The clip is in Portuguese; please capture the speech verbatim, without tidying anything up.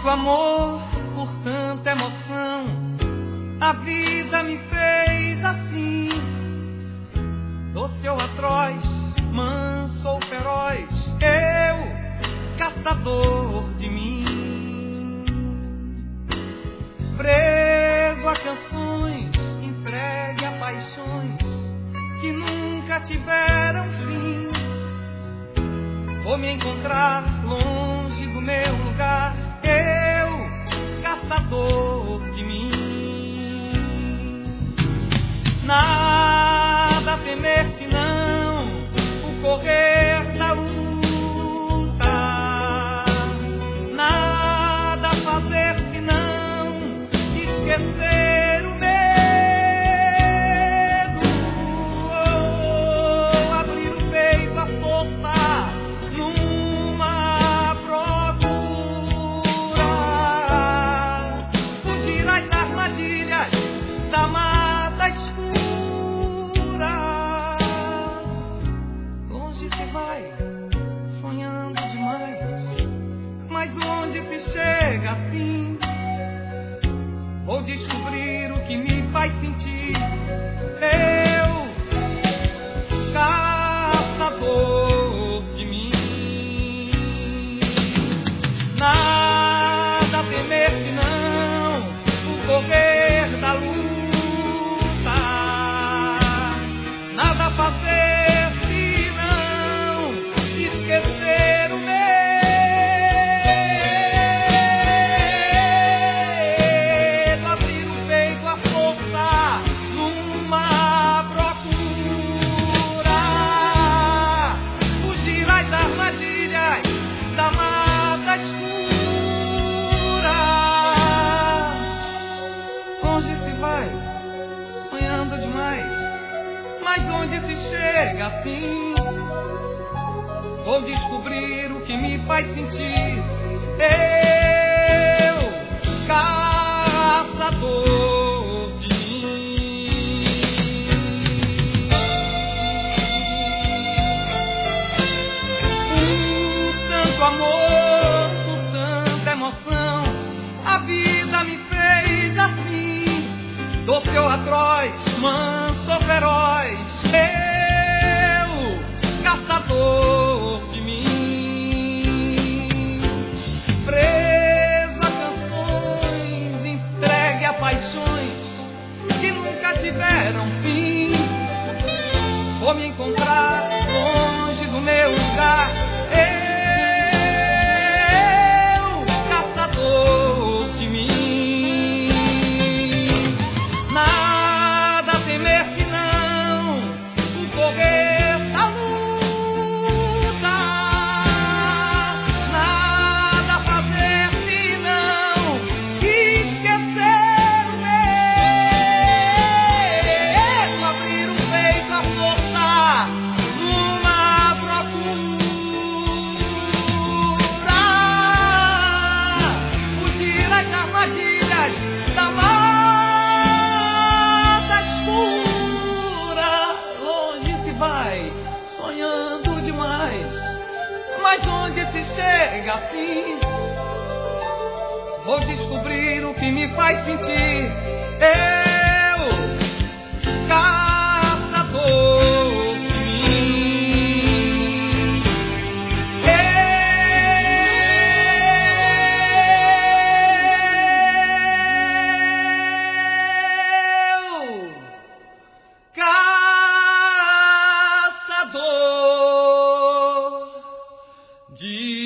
tanto amor, por tanta emoção, a vida me fez assim. Doce ou atroz, manso ou feroz, eu, caçador de mim. Preso a canções, entregue a paixões que nunca tiveram fim. Vou me encontrar longe do meu lugar, eu, caçador de mim. Nada a temer senão o correr da luta. Nada a fazer senão esquecer o medo. Oh, abrir o peito à força numa procura. Fugir às armadilhas da mata escura. Longe se vai, sonhando demais, mas onde se chega assim? Vou descobrir o que me faz sentir. Eu, caçador de mim. Nada a temer senão o correr da luta. Nada a fazer senão esquecer o medo. Abrir o peito à força numa procura. Fugir às armadilhas da mata escura. Onde se vai, sonhando demais, mas onde se chega assim? Vou descobrir o que me faz sentir. Eu, caçador de mim. Por tanto amor, por tanta emoção, a vida me fez assim. Doce ou atroz, manso ou feroz, eu, caçador de mim. Preso a canções, entregue a paixões que nunca tiveram fim. Vou me encontrar longe do meu lugar, eu, caçador de mim. Nada a temer senão o correr da luta. Nada a fazer senão esquecer o medo. Abrir o peito à força numa procura. Fugir às armadilhas da mata escura. Longe se vai, sonhando demais, mas onde se chega assim? Vou descobrir o que me faz sentir. Eu, caçador de mim. Eu, caçador de